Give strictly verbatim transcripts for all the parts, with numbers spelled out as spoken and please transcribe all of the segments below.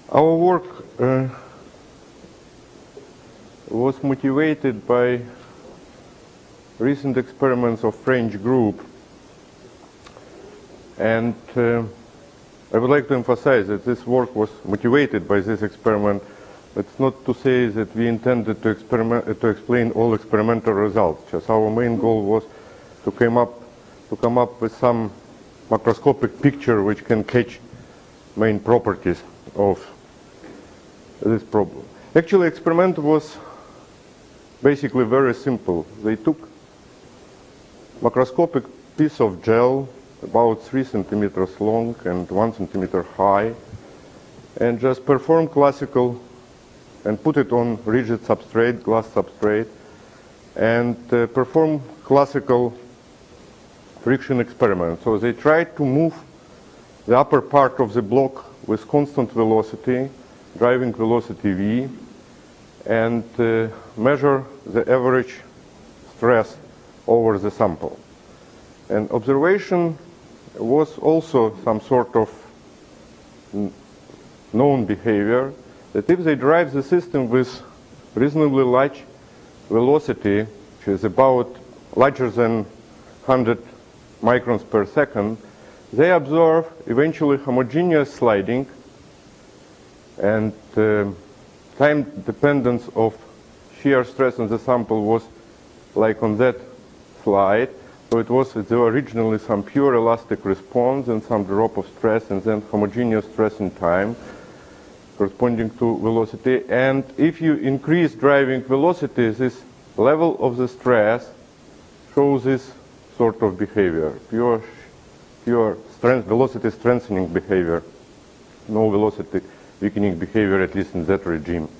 Our work uh, was motivated by recent experiments of French group, and uh, I would like to emphasize that this work was motivated by this experiment. It's not to say that we intended to experiment uh, to explain all experimental results. Just our main goal was to come up to come up with some macroscopic picture which can catch main properties of this problem. Actually, experiment was basically very simple. They took macroscopic piece of gel about three centimeters long and one centimeter high, and just performed classical and put it on rigid substrate, glass substrate, and uh, perform classical friction experiment. So they tried to move the upper part of the block with constant velocity, driving velocity v, and uh, measure the average stress over the sample. And observation was also some sort of known behavior, that if they drive the system with reasonably large velocity, which is about larger than one hundred microns per second, they observe eventually homogeneous sliding, and uh, time dependence of shear stress on the sample was like on that slide. So it was there were originally some pure elastic response and some drop of stress, and then homogeneous stress in time corresponding to velocity. And if you increase driving velocity, this level of the stress shows this sort of behavior, pure, pure strength, velocity strengthening behavior, no velocity weakening behavior, at least in that regime.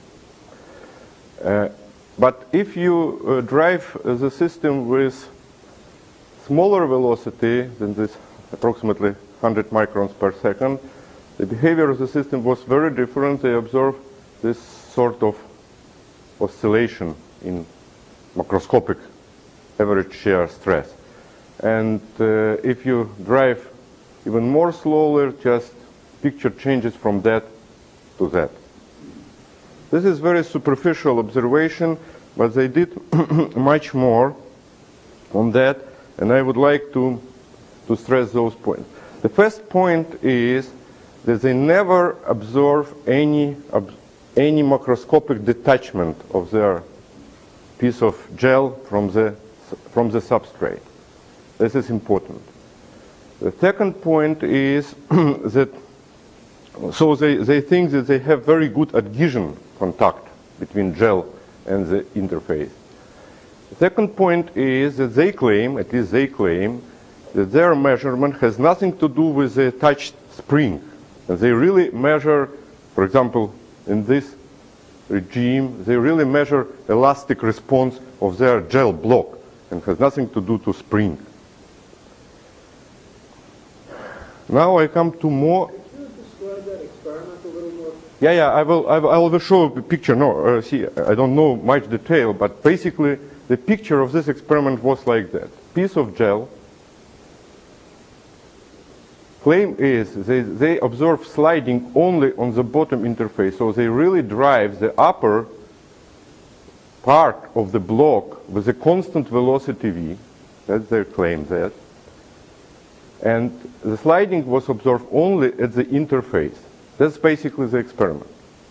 Uh, but if you uh, drive uh, the system with smaller velocity than this approximately one hundred microns per second, the behavior of the system was very different. They observed this sort of oscillation in macroscopic average shear stress. And uh, if you drive even more slowly, just picture changes from that to that. This is very superficial observation, but they did much more on that, and I would like to, to stress those points. The first point is that they never observe any, any macroscopic detachment of their piece of gel from the, from the substrate. This is important. The second point is that, so they, they think that they have very good adhesion contact between gel and the interface. The second point is that they claim, at least they claim, that their measurement has nothing to do with the touch spring. And they really measure, for example, in this regime, they really measure elastic response of their gel block and has nothing to do to spring. Now I come to more. Could you describe that experiment a little more? Yeah, yeah, I will, I will, I will show a picture. No, uh, see, I don't know much detail, but basically the picture of this experiment was like that. Piece of gel. Claim is they, they observe sliding only on the bottom interface, so they really drive the upper part of the block with a constant velocity v. That's their claim that. And the sliding was observed only at the interface. That's basically the experiment.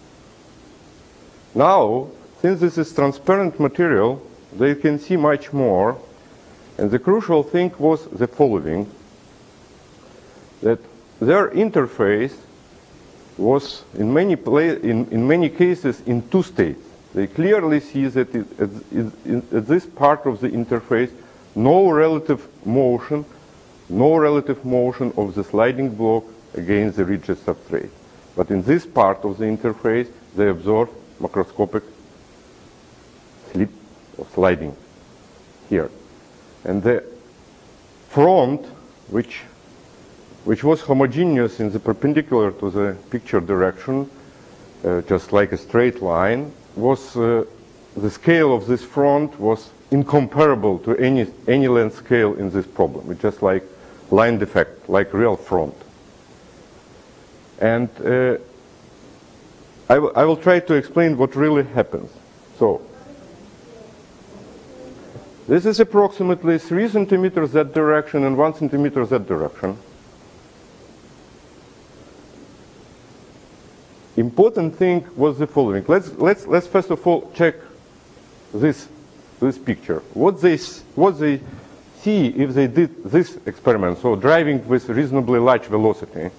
Now, since this is transparent material, they can see much more. And the crucial thing was the following, that their interface was in many, play, in, in many cases in two states. They clearly see that it, at, in, at this part of the interface, no relative motion, no relative motion of the sliding block against the rigid substrate. But in this part of the interface, they observe macroscopic slip or sliding here. And the front, which, which was homogeneous in the perpendicular to the picture direction, uh, just like a straight line, was uh, the scale of this front was incomparable to any, any length scale in this problem. It's just like line defect, like real front. And uh, I, I will try to explain what really happens. So, this is approximately three centimeters that direction and one centimeter that direction. Important thing was the following. Let's, let's, let's first of all check this, this picture. What they, what they see if they did this experiment, so driving with reasonably large velocity,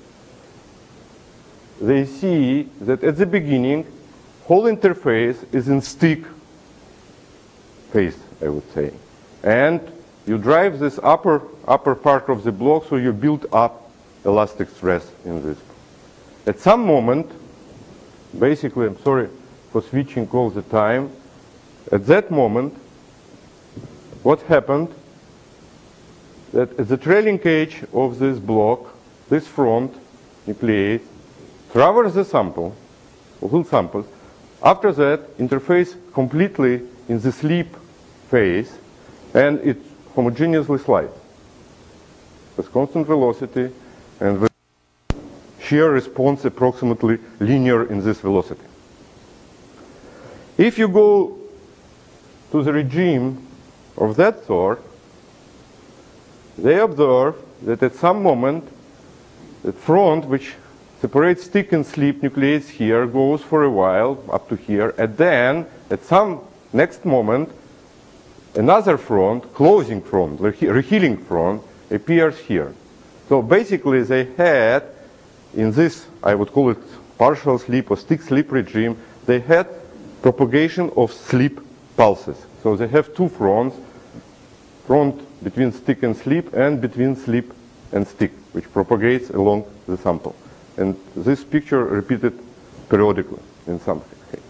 they see that at the beginning, whole interface is in stick phase, I would say. And you drive this upper, upper part of the block, so you build up elastic stress in this. At some moment, basically, I'm sorry for switching all the time, at that moment, what happened, that at the trailing edge of this block, this front nucleate traverse the sample, whole samples. After that, interface completely in the sleep phase, and it homogeneously slides with constant velocity and with shear response approximately linear in this velocity. If you go to the regime of that sort, they observe that at some moment, the front, which separates stick and sleep nucleates here, goes for a while up to here, and then at some next moment, another front, closing front, rehealing front, appears here. So basically they had, in this, I would call it partial sleep or stick sleep regime, they had propagation of sleep pulses. So they have two fronts, front between stick and sleep and between sleep and stick, which propagates along the sample. And this picture repeated periodically in some case.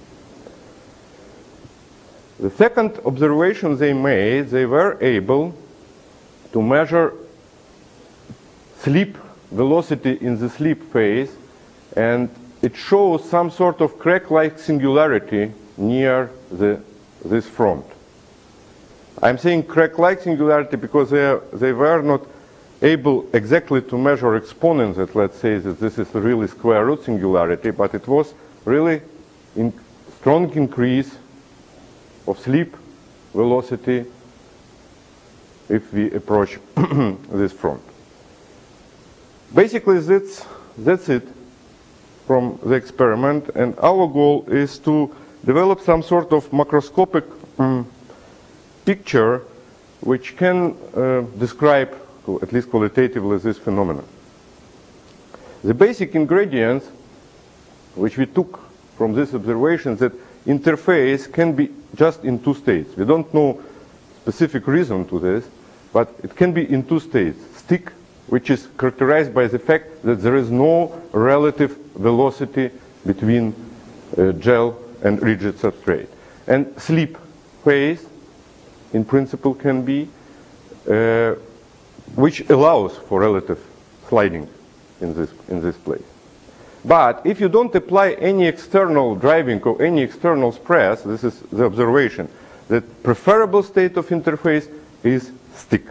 The second observation they made, they were able to measure sleep velocity in the sleep phase, and it shows some sort of crack-like singularity near the, this front. I'm saying crack-like singularity because they, are, they were not able exactly to measure exponents that, let's say, that this is a really square root singularity, but it was really in strong increase of sleep velocity if we approach this front. Basically, that's, that's it from the experiment, and our goal is to develop some sort of macroscopic um, picture which can uh, describe, at least qualitatively, this phenomenon. The basic ingredients which we took from this observation that interface can be just in two states. We don't know specific reason to this, but it can be in two states. Stick, which is characterized by the fact that there is no relative velocity between uh, gel and rigid substrate. And sleep phase, in principle, can be uh, which allows for relative sliding in this, in this place. But if you don't apply any external driving or any external stress, this is the observation, the preferable state of interface is stick.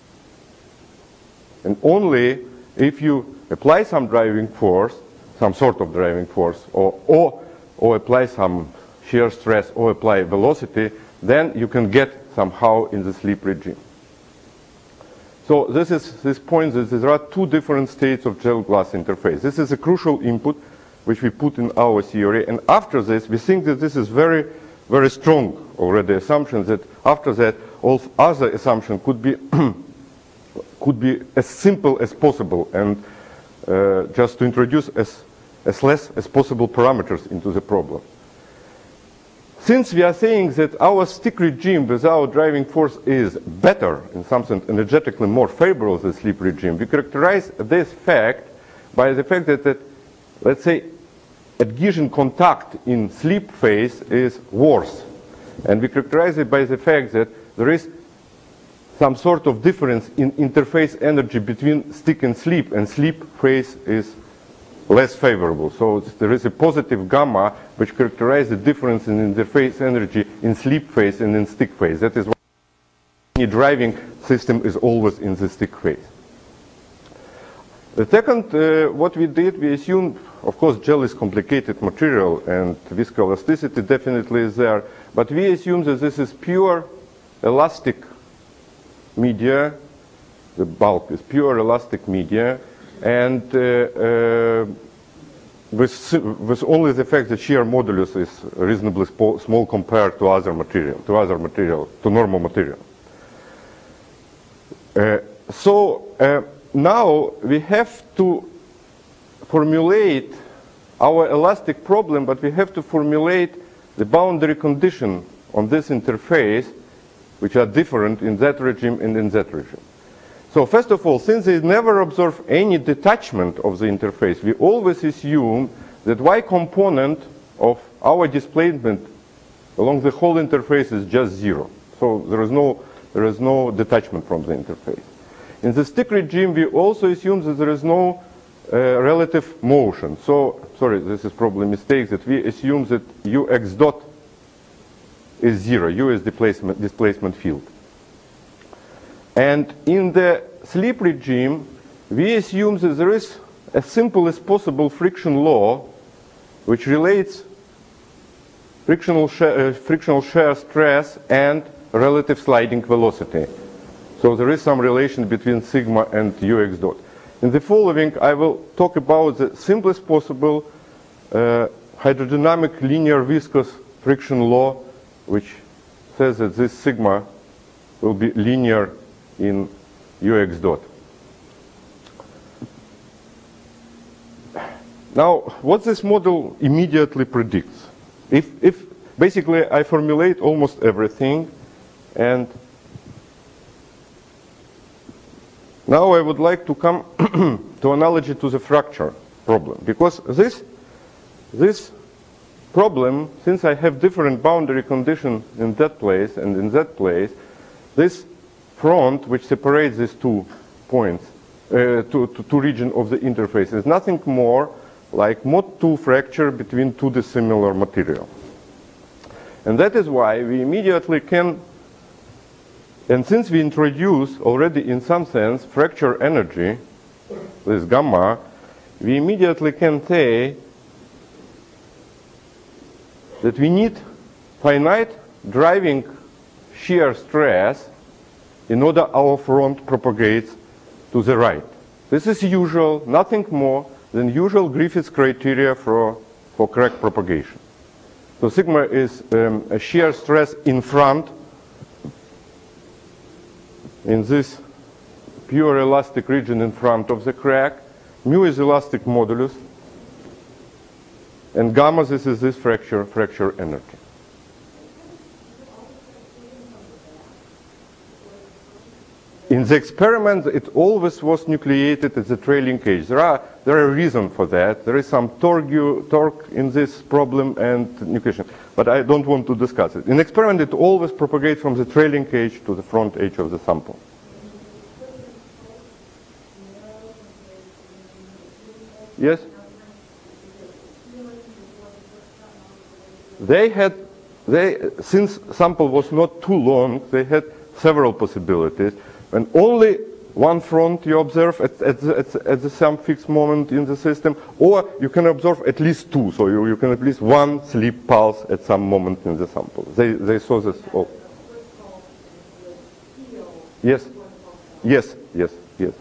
And only if you apply some driving force, some sort of driving force, or, or, or apply some shear stress or apply velocity, then you can get somehow in the sleep regime. So this is this point that there are two different states of gel-glass interface. This is a crucial input which we put in our theory, and after this we think that this is very, very strong already assumption that after that all other assumptions could be could be as simple as possible, and uh, just to introduce as, as less as possible parameters into the problem. Since we are saying that our stick regime without driving force is better, in some sense energetically more favorable than the sleep regime, we characterize this fact by the fact that, that let's say, adhesion contact in sleep phase is worse. And we characterize it by the fact that there is some sort of difference in interface energy between stick and sleep, and sleep phase is less favorable. So there is a positive gamma which characterizes the difference in interface energy in sleep phase and in stick phase. That is why any driving system is always in the stick phase. The second, uh, what we did, we assumed, of course, gel is complicated material and viscoelasticity definitely is there, but we assume that this is pure elastic media. The bulk is pure elastic media, and uh, uh, with, with only the fact that shear modulus is reasonably small compared to other material, to other material, to normal material. Uh, so uh, now we have to formulate our elastic problem, but we have to formulate the boundary condition on this interface, which are different in that regime and in that regime. So first of all, since they never observe any detachment of the interface, we always assume that y component of our displacement along the whole interface is just zero. So there is no, there is no detachment from the interface. In the stick regime, we also assume that there is no uh, relative motion. So, sorry, this is probably a mistake, that we assume that ux dot is zero. U is displacement, displacement field. And in the sleep regime, we assume that there is as simple as possible friction law, which relates frictional shear, uh, frictional shear stress and relative sliding velocity. So there is some relation between sigma and ux dot. In the following, I will talk about the simplest possible uh, hydrodynamic linear viscous friction law, which says that this sigma will be linear in ux dot. Now, what this model immediately predicts? If, if basically I formulate almost everything, and now I would like to come to analogy to the fracture problem, because this, this problem, since I have different boundary conditions in that place and in that place, this front, which separates these two points, uh, two, two, two regions of the interface, is nothing more like mod two fracture between two dissimilar materials. And that is why we immediately can, and since we introduce already in some sense fracture energy, this gamma, we immediately can say that we need finite driving shear stress in order our front propagates to the right. This is usual, nothing more than usual Griffiths criteria for, for crack propagation. So sigma is um, a shear stress in front in this pure elastic region in front of the crack. Mu is elastic modulus, and gamma, this is this fracture, fracture energy. In the experiment, it always was nucleated at the trailing edge. There are there are reasons for that. There is some torque, torque in this problem and nucleation, but I don't want to discuss it. In experiment, it always propagates from the trailing edge to the front edge of the sample. Yes? They had, they, since sample was not too long, they had several possibilities. And only one front you observe at, at, the, at, at the some fixed moment in the system, or you can observe at least two, so you, you can at least one sleep pulse at some moment in the sample. They, they saw this all. Yes, yes, yes, yes.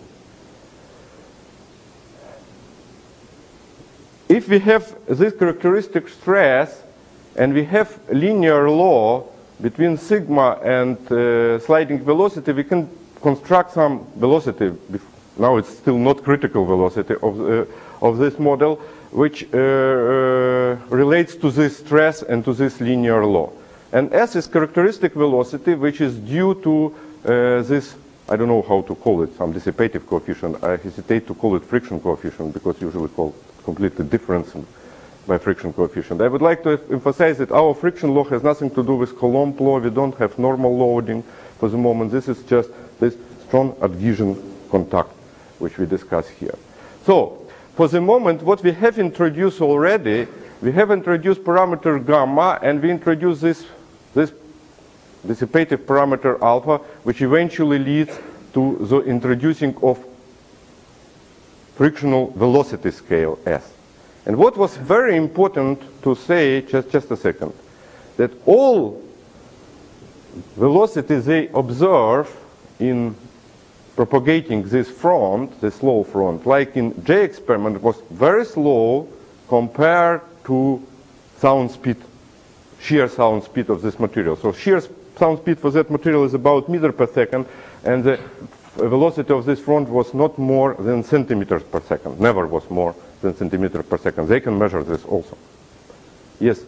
If we have this characteristic stress, and we have linear law between sigma and uh, sliding velocity, we can construct some velocity. Now it's still not critical velocity of, uh, of this model, which uh, uh, relates to this stress and to this linear law. And S is characteristic velocity, which is due to uh, this, I don't know how to call it, some dissipative coefficient. I hesitate to call it friction coefficient, because usually called completely different by friction coefficient. I would like to emphasize that our friction law has nothing to do with Coulomb law. We don't have normal loading for the moment. This is just this strong adhesion contact, which we discuss here. So, for the moment, what we have introduced already, we have introduced parameter gamma, and we introduce this, this dissipative parameter alpha, which eventually leads to the introducing of frictional velocity scale S. And what was very important to say, just, just a second, that all velocities they observe in propagating this front, the slow front, like in J experiment, was very slow compared to sound speed, shear sound speed of this material. So shear sound speed for that material is about meter per second, and the velocity of this front was not more than centimeters per second, never was more than centimeters per second. They can measure this also. Yes?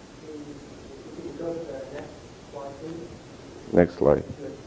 Next slide.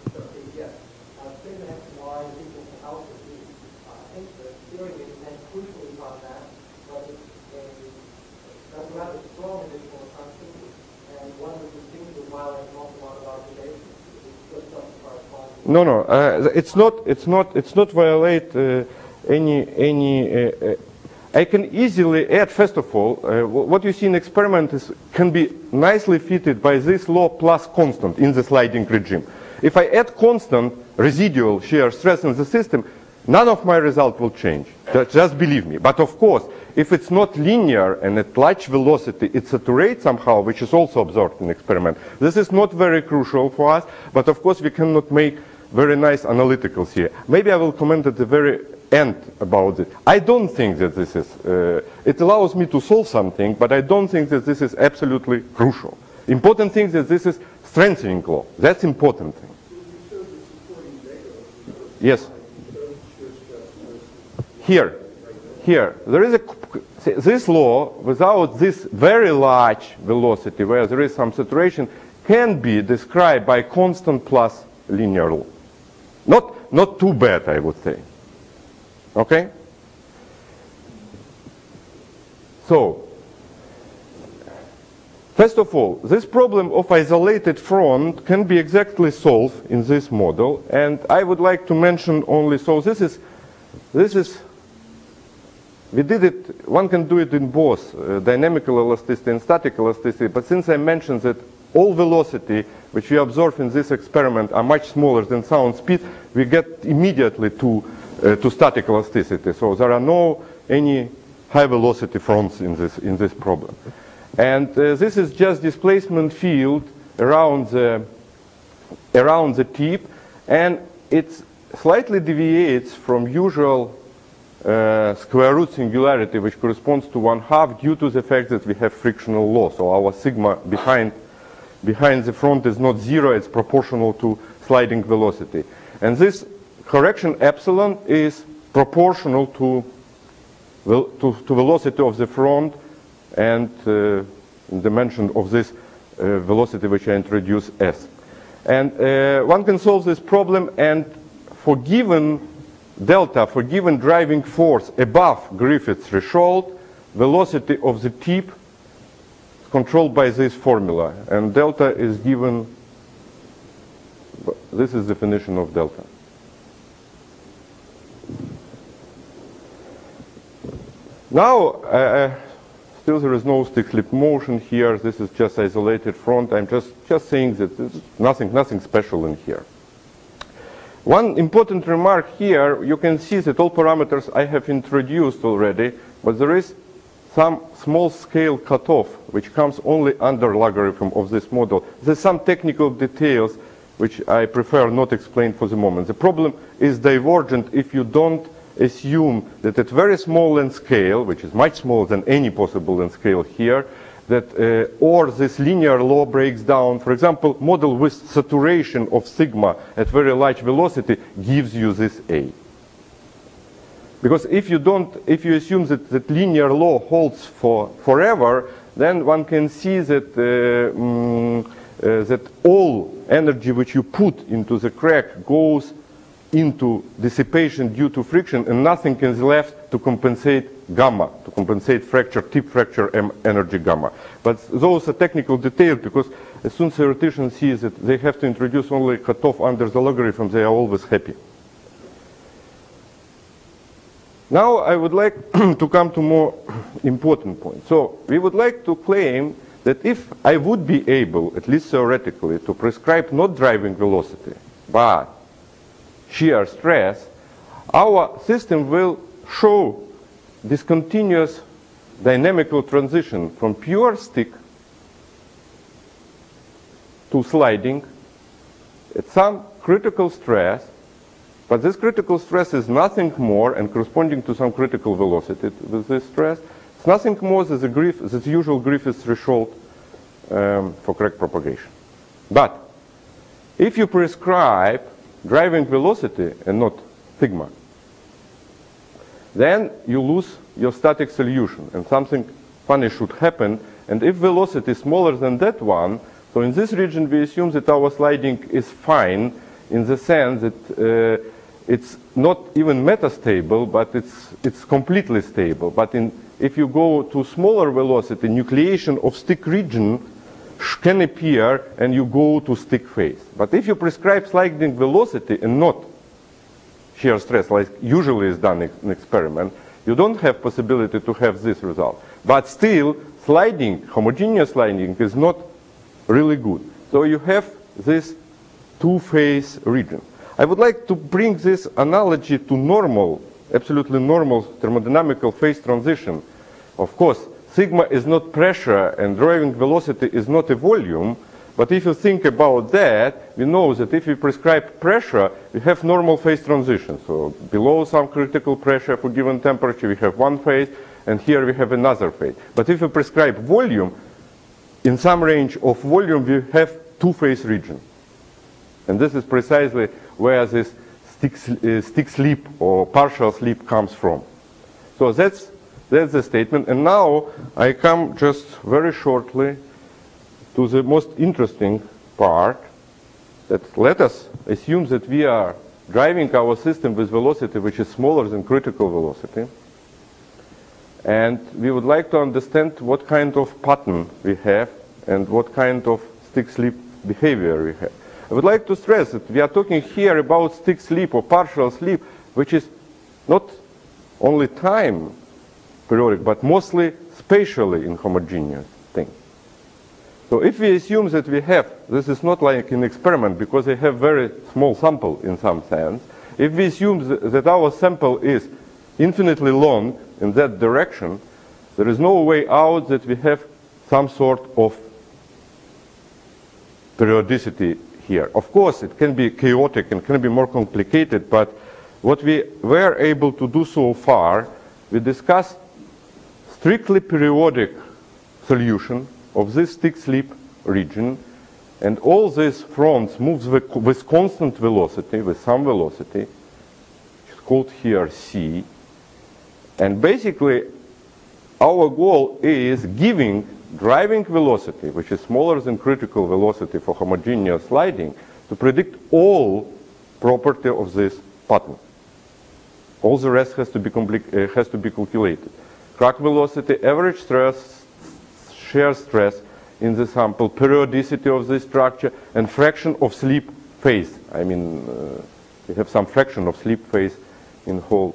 No, no, uh, it's not. It's not. It's not violate uh, any any. Uh, uh, I can easily add. First of all, uh, what you see in experiment is can be nicely fitted by this law plus constant in the sliding regime. If I add constant residual shear stress in the system, none of my result will change. Just, just believe me. But of course, if it's not linear and at large velocity, it saturates somehow, which is also observed in experiment. This is not very crucial for us. But of course, we cannot make very nice analyticals here. Maybe I will comment at the very end about it. I don't think that this is, uh, it allows me to solve something, but I don't think that this is absolutely crucial. Important thing is that this is strengthening law. That's important thing. Yes. Here, here, there is a, this law without this very large velocity where there is some saturation can be described by constant plus linear law. Not, not too bad, I would say. Okay? So, first of all, this problem of isolated front can be exactly solved in this model, and I would like to mention only, so this is, this is, we did it, one can do it in both uh, dynamical elasticity and static elasticity, but since I mentioned that all velocity which we observe in this experiment are much smaller than sound speed, we get immediately to, uh, to static elasticity. So there are no any high velocity fronts in this, in this problem. And uh, this is just displacement field around the, around the tip, and it slightly deviates from usual uh, square root singularity, which corresponds to one half due to the fact that we have frictional law. So our sigma behind behind the front is not zero, it's proportional to sliding velocity. And this correction epsilon is proportional to, to, to velocity of the front and uh, dimension of this uh, velocity which I introduce S. And uh, one can solve this problem, and for given delta, for given driving force above Griffith's threshold, velocity of the tip controlled by this formula, and delta is given, this is the definition of delta. Now, uh, still there is no stick slip motion here, this is just isolated front, I'm just, just saying that there's nothing, nothing special in here. One important remark here, you can see that all parameters I have introduced already, but there is some small scale cutoff which comes only under logarithm of this model. There's some technical details which I prefer not explain for the moment. The problem is divergent if you don't assume that at very small length scale, which is much smaller than any possible length scale here, that uh, or this linear law breaks down. For example, model with saturation of sigma at very large velocity gives you this A. Because if you don't, if you assume that, that linear law holds for forever, then one can see that uh, mm, uh, that all energy which you put into the crack goes into dissipation due to friction, and nothing is left to compensate gamma, to compensate fracture, tip fracture energy gamma. But those are technical details, because as soon as theoreticians see that they have to introduce only cutoff under the logarithm, they are always happy. Now I would like to come to more important point. So we would like to claim that if I would be able, at least theoretically, to prescribe not driving velocity, but shear stress, our system will show this continuous dynamical transition from pure stick to sliding at some critical stress, but this critical stress is nothing more, and corresponding to some critical velocity with this stress, it's nothing more than the, Griff, the usual Griffiths threshold um, for crack propagation. But if you prescribe driving velocity and not sigma, then you lose your static solution, and something funny should happen. And if velocity is smaller than that one, so in this region we assume that our sliding is fine in the sense that uh, it's not even metastable, but it's, it's completely stable. But in, if you go to smaller velocity, nucleation of stick region can appear and you go to stick phase. But if you prescribe sliding velocity and not shear stress, like usually is done in experiment, you don't have possibility to have this result. But still, sliding, homogeneous sliding is not really good. So you have this two-phase region. I would like to bring this analogy to normal, absolutely normal thermodynamical phase transition. Of course, sigma is not pressure and driving velocity is not a volume, but if you think about that, we know that if we prescribe pressure, we have normal phase transition. So below some critical pressure for given temperature, we have one phase, and here we have another phase. But if we prescribe volume, in some range of volume, we have two-phase region. And this is precisely where this stick, uh, stick sleep or partial sleep comes from. So that's, that's the statement. And now I come just very shortly to the most interesting part, that let us assume that we are driving our system with velocity which is smaller than critical velocity. And we would like to understand what kind of pattern we have and what kind of stick sleep behavior we have. I would like to stress that we are talking here about stick sleep or partial sleep, which is not only time periodic, but mostly spatially inhomogeneous thing. So if we assume that we have, this is not like an experiment because they have very small sample in some sense. If we assume that, that our sample is infinitely long in that direction, there is no way out that we have some sort of periodicity here. Of course, it can be chaotic and can be more complicated, but what we were able to do so far, we discussed strictly periodic solution of this stick sleep region, and all these fronts moves with, with constant velocity, with some velocity, which is called here C. And basically, our goal is giving driving velocity, which is smaller than critical velocity for homogeneous sliding, to predict all property of this pattern. All the rest has to be, uh, has to be calculated. Crack velocity, average stress, shear stress in the sample, periodicity of this structure, and fraction of sleep phase. I mean, uh, we have some fraction of sleep phase in whole.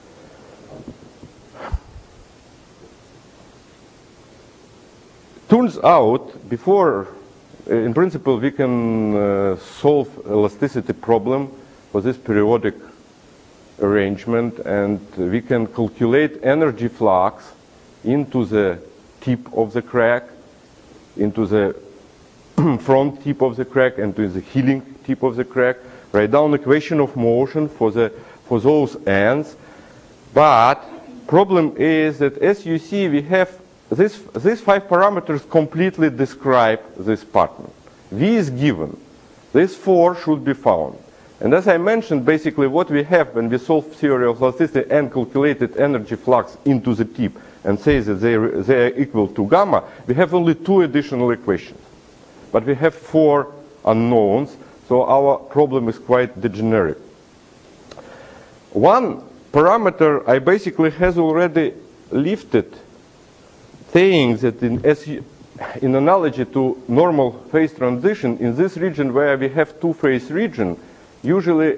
Turns out, before, uh, in principle, we can uh, solve elasticity problem for this periodic arrangement, and we can calculate energy flux into the tip of the crack, into the front tip of the crack, and to the healing tip of the crack. Write down equation of motion for the for those ends. But problem is that, as you see, we have this these five parameters completely describe this pattern. V is given. These four should be found. And as I mentioned, basically what we have when we solve theory of elasticity and calculated energy flux into the tip and say that they, they are equal to gamma, we have only two additional equations. But we have four unknowns, so our problem is quite degenerate. One parameter I basically has already lifted, saying that in, as you, in analogy to normal phase transition, in this region where we have two-phase region, usually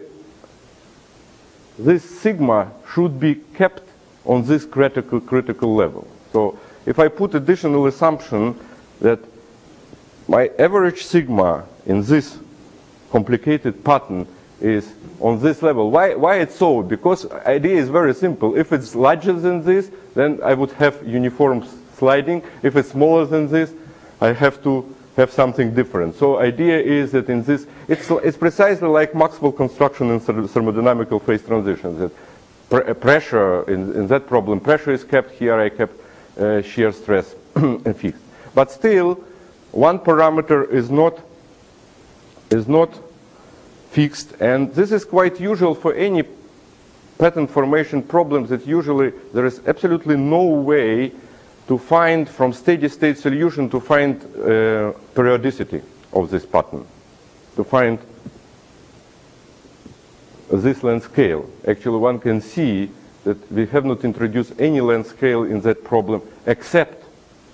this sigma should be kept on this critical critical level. So if I put additional assumption that my average sigma in this complicated pattern is on this level. Why, why it's so? Because idea is very simple. If it's larger than this, then I would have uniform sliding. If it's smaller than this, I have to have something different. So idea is that in this, it's, it's precisely like Maxwell construction in thermodynamical phase transitions. That pr pressure, in, in that problem, pressure is kept. Here I kept uh, shear stress and fixed. But still, one parameter is not, is not fixed, and this is quite usual for any pattern formation problems, that usually there is absolutely no way to find from steady state solution to find uh, periodicity of this pattern, to find this length scale. Actually, one can see that we have not introduced any length scale in that problem except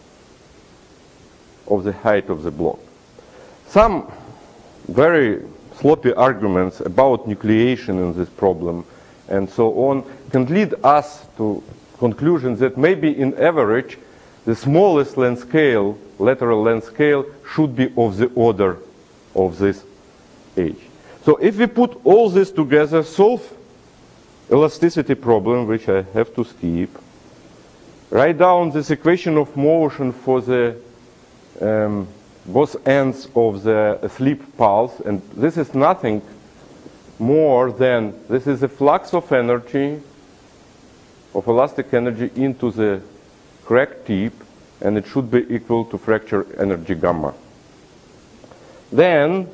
of the height of the block. Some very sloppy arguments about nucleation in this problem and so on can lead us to conclusions that maybe in average the smallest length scale, lateral length scale, should be of the order of this h. So if we put all this together, solve elasticity problem, which I have to skip, write down this equation of motion for the um, both ends of the slip pulse, and this is nothing more than, this is the flux of energy, of elastic energy into the crack tip, and it should be equal to fracture energy gamma. Then,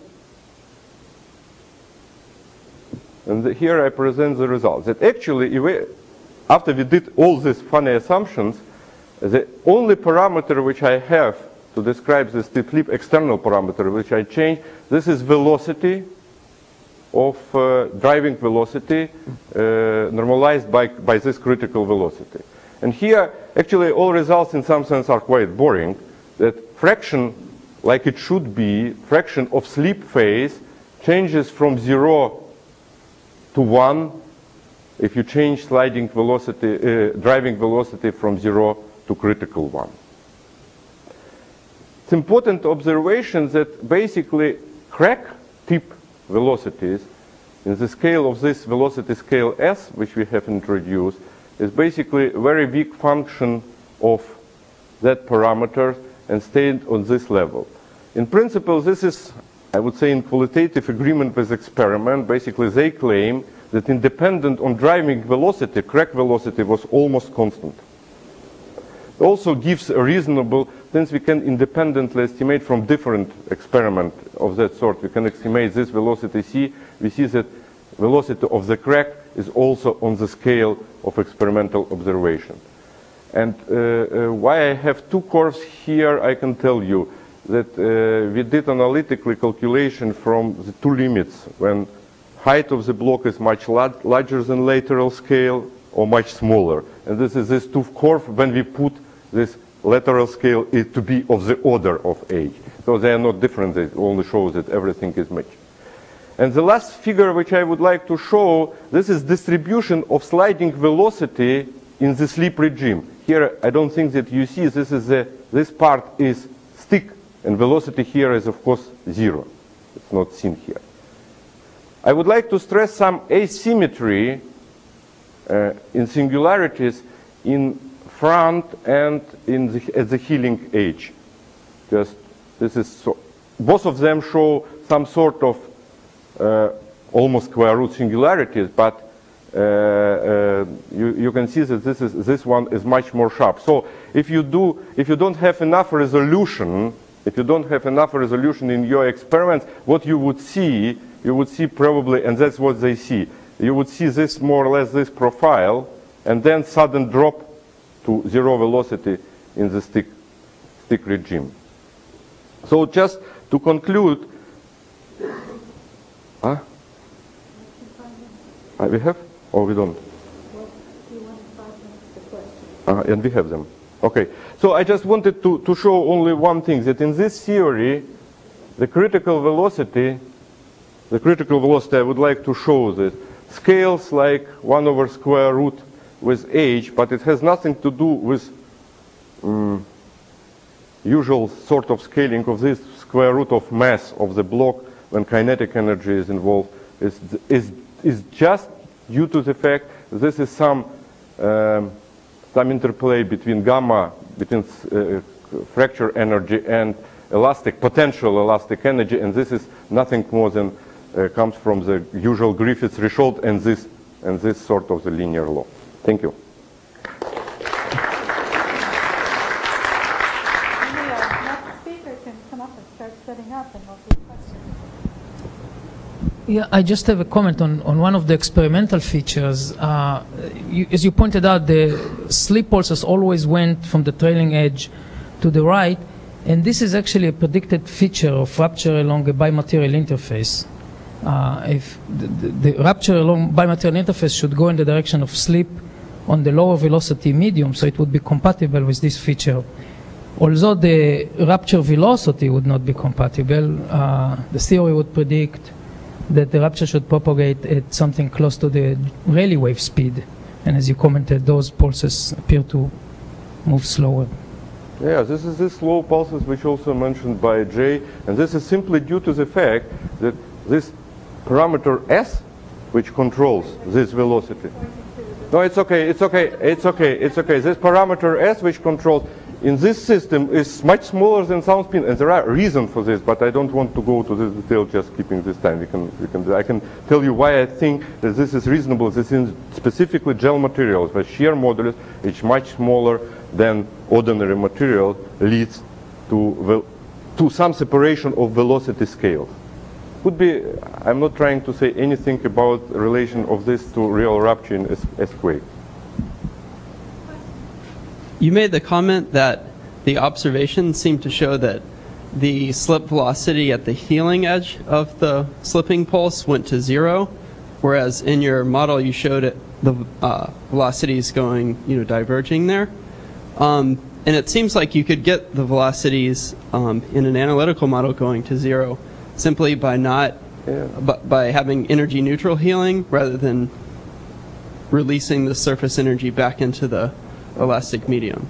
and the, here I present the results. That actually, if we, after we did all these funny assumptions, the only parameter which I have to describe this slip, external parameter which I change, this is velocity of uh, driving velocity uh, normalized by, by this critical velocity. And here, actually, all results in some sense are quite boring. That fraction, like it should be, fraction of slip phase changes from zero to one if you change sliding velocity, uh, driving velocity from zero to critical one. It's important observation that basically crack tip velocities in the scale of this velocity scale S, which we have introduced, is basically a very weak function of that parameter and stayed on this level. In principle, this is, I would say, in qualitative agreement with experiment. Basically, they claim that independent on driving velocity, crack velocity was almost constant. It also gives a reasonable, since we can independently estimate from different experiment of that sort, we can estimate this velocity c, we see that velocity of the crack is also on the scale of experimental observation. And uh, uh, why I have two curves here, I can tell you that uh, we did analytically calculation from the two limits, when height of the block is much lar- larger than lateral scale or much smaller. And this is this two curve when we put this lateral scale is to be of the order of h. So they are not different, it only shows that everything is matched. And the last figure which I would like to show, this is distribution of sliding velocity in the slip regime. Here I don't think that you see this is a, this part is stick, and velocity here is of course zero. It's not seen here. I would like to stress some asymmetry uh, in singularities in front and in the, at the healing edge. Just this is so, both of them show some sort of uh, almost square root singularities, but uh, uh, you, you can see that this is this one is much more sharp. So if you do, if you don't have enough resolution, if you don't have enough resolution in your experiments, what you would see, you would see probably, and that's what they see, you would see this more or less this profile, and then sudden drop to zero velocity in the stick, stick regime. So just to conclude, huh? Uh, we have, or we don't? Well, do you want five minutes for questions? Uh, and we have them. Okay. So I just wanted to, to show only one thing, that in this theory, the critical velocity, the critical velocity, I would like to show this, scales like one over square root with h, but it has nothing to do with um, usual sort of scaling of this square root of mass of the block when kinetic energy is involved is, is, is just due to the fact this is some, um, some interplay between gamma, between uh, fracture energy and elastic, potential elastic energy, and this is nothing more than uh, comes from the usual Griffith threshold and this, and this sort of the linear law. Thank you. Yeah, I just have a comment on, on one of the experimental features. Uh, you, as you pointed out, the sleep pulses always went from the trailing edge to the right, and this is actually a predicted feature of rupture along a bimaterial interface. Uh, if the, the, the rupture along bimaterial interface should go in the direction of sleep on the lower velocity medium, so it would be compatible with this feature. Although the rupture velocity would not be compatible, uh, the theory would predict that the rupture should propagate at something close to the Rayleigh wave speed. And as you commented, those pulses appear to move slower. Yeah, this is this slow pulses which also mentioned by Jay, and this is simply due to the fact that this parameter S, which controls this velocity. No, it's okay, it's okay, it's okay, it's okay. This parameter S, which controls in this system, is much smaller than sound speed, and there are reasons for this, but I don't want to go to this detail, just keeping this time. We can, we can, I can tell you why I think that this is reasonable. This is specifically gel materials, where shear modulus is much smaller than ordinary material, leads to, to some separation of velocity scales. Could be, I'm not trying to say anything about the relation of this to real rupture in S-quake. You made the comment that the observations seem to show that the slip velocity at the healing edge of the slipping pulse went to zero, whereas in your model you showed it, the uh, velocities going, you know, diverging there. Um, and it seems like you could get the velocities um, in an analytical model going to zero simply by not, yeah. b by having energy neutral healing rather than releasing the surface energy back into the elastic medium.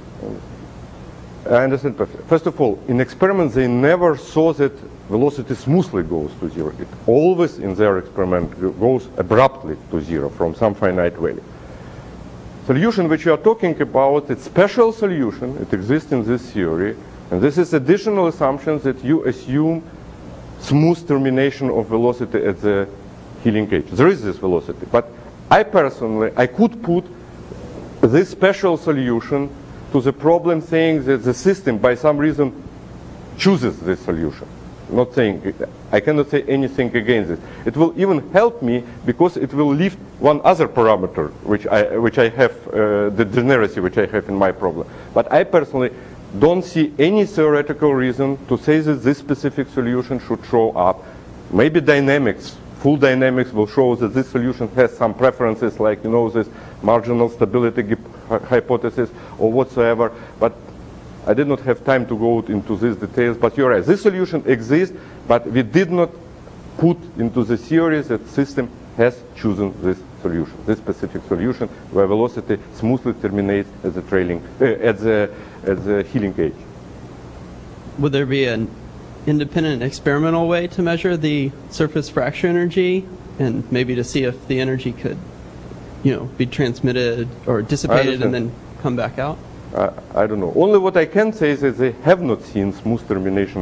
I understand perfectly. First of all, in experiments they never saw that velocity smoothly goes to zero. It always in their experiment goes abruptly to zero from some finite value. Solution which you are talking about, it's special solution, it exists in this theory, and this is additional assumption that you assume smooth termination of velocity at the healing edge. There is this velocity, but I personally, I could put this special solution to the problem saying that the system by some reason chooses this solution. Not saying, I cannot say anything against it. It will even help me because it will lift one other parameter which I, which I have, uh, the degeneracy which I have in my problem. But I personally don't see any theoretical reason to say that this specific solution should show up. Maybe dynamics, full dynamics will show that this solution has some preferences like, you know, this marginal stability hypothesis or whatsoever, but I did not have time to go into these details, but you're right. This solution exists, but we did not put into the theory that system has chosen this solution, this specific solution where velocity smoothly terminates at the trailing, uh, at the at the healing edge. Would there be an independent experimental way to measure the surface fracture energy, and maybe to see if the energy could, you know, be transmitted or dissipated and then come back out? Uh, I don't know. Only what I can say is that they have not seen smooth termination